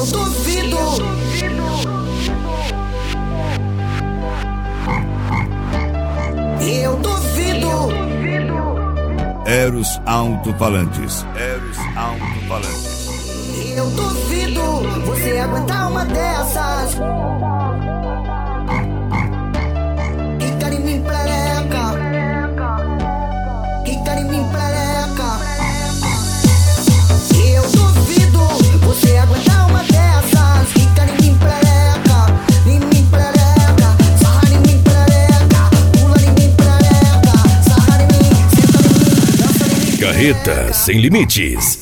Eu duvido. Eu duvido. Eros Alto-Falantes. Eros Alto-Falantes. Eu duvido você aguentar uma dessas. Quica em mim, prereca. Quica em mim, prereca. Eu duvido você aguentar uma dessas. Quica em mim, prereca. Em mim, prereca. Sarra em mim, prereca. Pula em mim, prereca. Sarra em mim, senta em mim, dança em mim. Carreta Sem Limites.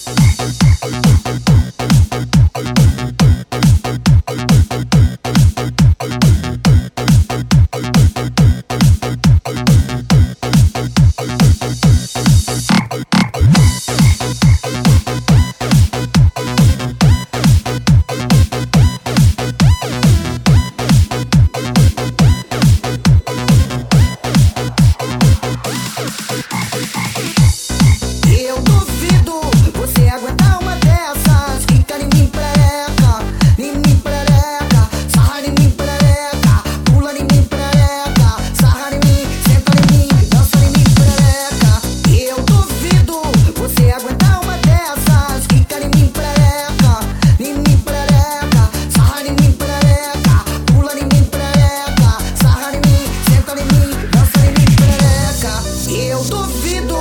Eu duvido você aguentar uma dessas. Quica em mim, prereca. Em mim, prereca. Sarra em mim, prereca. Pula em mim, prereca. Sarra em mim, senta em mim, dança em mim, prereca. Eu duvido você aguentar uma dessas. Quica em mim, prereca. Em mim, prereca. Sarra em mim, prereca. Pula em mim, prereca. Sarra em mim, senta em mim, dança em mim, prereca. Eu duvido.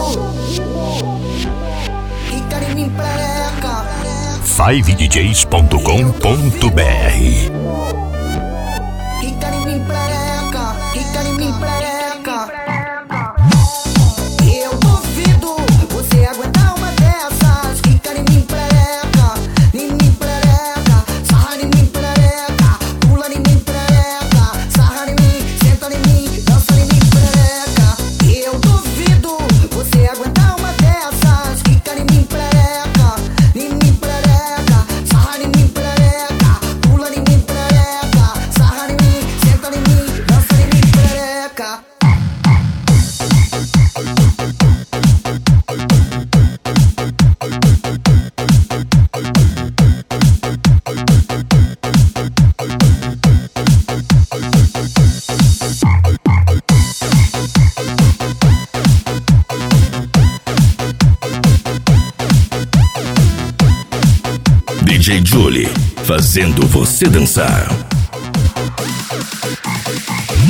Quica em mim, prereca. 5djs.com.br. Quica em mim, prereca. Quica em mim, prereca. Eu duvido você aguentar uma dessas. Quica em mim, prereca. Em mim, prereca. Sarra em mim, prereca. Pula em mim, prereca. Sarra em mim, senta em mim, dança em mim, prereca. Eu duvido você aguentar uma dessas. Quica em mim, prereca. Em mim, prereca. Sarra em mim, prereca. Pula em mim, prereca. Sarra em mim, senta em mim, dança em mim, prereca. DJ Julie, fazendo você dançar.